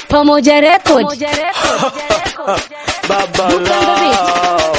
Pamoja Record. Baba lao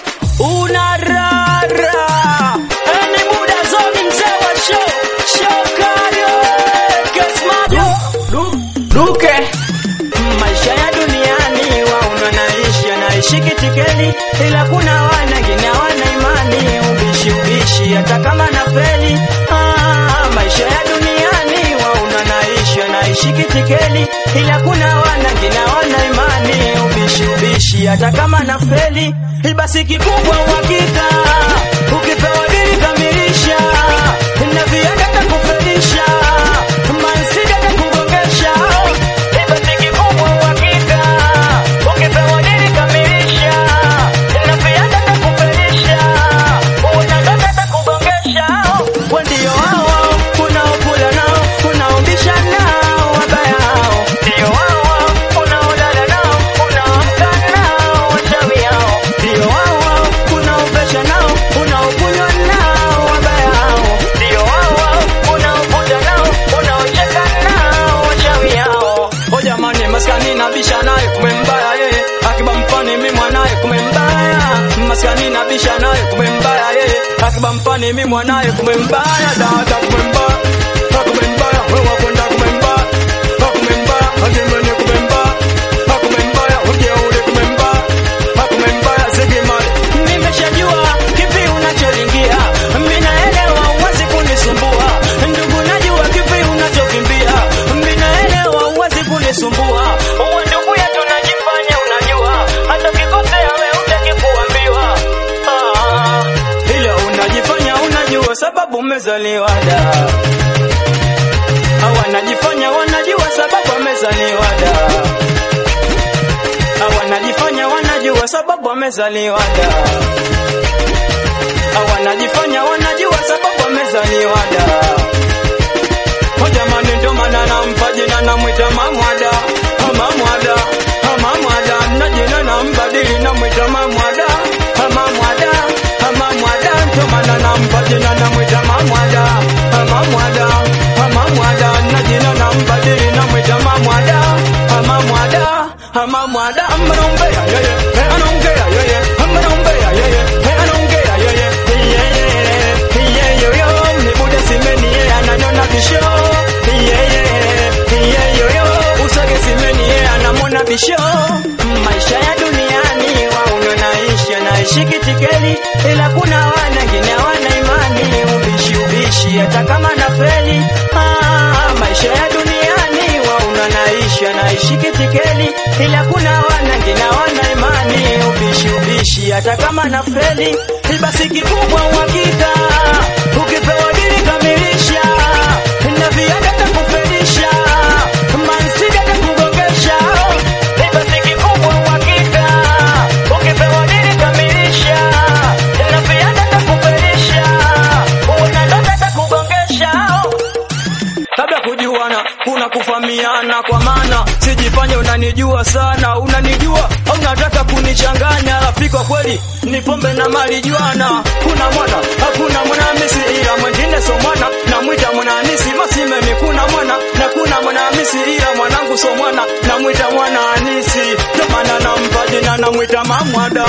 unarara ni muda zote mzee wa show kario kesmado duke maisha ya duniani wauna naishi kitikeli ila kuna wanangine wana imani ubishi hata kama na feli maisha ya duniani wauna naishi kitikeli ila kuna wanangine wana imani ubishi hata kama na feli basi kikubwa uhakika ukipewa dili kamilisha na viada takufelisha mansida takugongesha basi kikubwa uhakika ukipewa dili kamilisha na viada takufelisha unadota takugongesha ndio hao unaokula nao unaombisha nao wabaya hao ndio hao unaolala nao unaamka nao wachawi hao ndio hao unaopesha nao unaokunywa nao wabaya hao ndio hao unaokuja nao unaocheka nao wachawi hao jamani maskani nabisha naye kumembaya yeye akiba mpani mimi mwanaye kumembaya maskani nabisha naye kumembaya yeye akiba mpani mimi mwanaye kumembaya dada kumembaya wewe kwenda kumembaya hajemene kumembaya ujeuri kumembaya zigimali nimeshajua kipi unacholingia mimi naelewa uwezi kunisumbua ndugu najua kipi unachokimbia mimi naelewa uwezi kunisumbua uwe ndugu yetu najifanya unajua hata kikosea wewe utakikuambiwa ila unajifanya unajua sababu umezaliwa da wanajifanya wanajua sababu amezaliwa da wanajifanya wanajua sababu amezaliwa da wanajifanya wanajua sababu amezaliwa da jamani ndo maana nampa jina namwita mamwada na jina nambadili namwita mamwada ndo maana nampa jina namwita mamwada na jina nambadili namwita mamwada anaongea yeye anaongea yeye anaongea yeye anaongea yeye yo ni buda simeni yeye ananiona bisho yo usage simeni yeye anamwona bisho maisha ya duniani wauna naishi kitikeli ila kuna wanangine hawana imani ubishi hata kama na feli maisha ya duniani wauna naishi kitikeli ila kuna wanangine hawana imani ubishi hata kama na feli basi kikubwa uhakika ukipewa dili kamilisha na viada takufelisha mansida takugongesha basi kikubwa uhakika ukipewa dili kamilisha na viada takufelisha unadota takugongesha kabla kujuana kuna kufahamiana kwa maana sijifanye unanijua sana unanijua au unataka kunichanganya rafiki wa kweli ni pombe na mali juana kuna mwana hakuna mwanamisi ila mwingine so mwana namwita mwananisi masimeni kuna mwana na kuna mwanamisi ila mwanangu so mwana namwita mwananisi ndo maana nampa jina namwita mamwada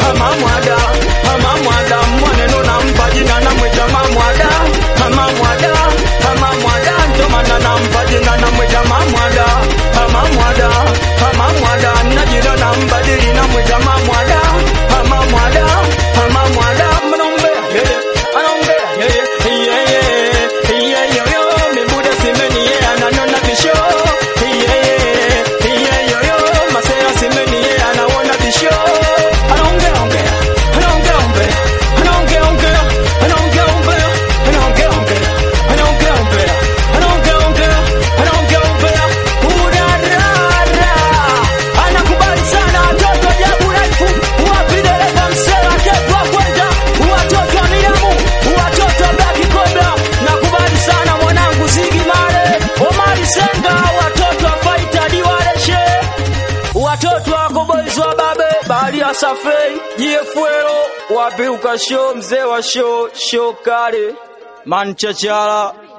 mwaneno nampa jina namwita mamwada ndo maana nampa jina namwita mamwada na jina nambadili namwita mamwada mnaombea yeye anaongea yeye yo mibuda simeni yeye ananiona bisho yo masera simeni yeye anaona bisho anaongea udarara anakubali sana watoto ajabu refu wapi dereva msela kefu wakwenda watoto wa Miriamu watoto wa Baki Kobra nakubali sana mwanangu Zigi Mare Omari Senga watoto wa Faita Diwareshe watoto wa Koboiz wa Babe Bahari ya Safei Jiefuero wapi ukasho mzee wa show kale Manchachala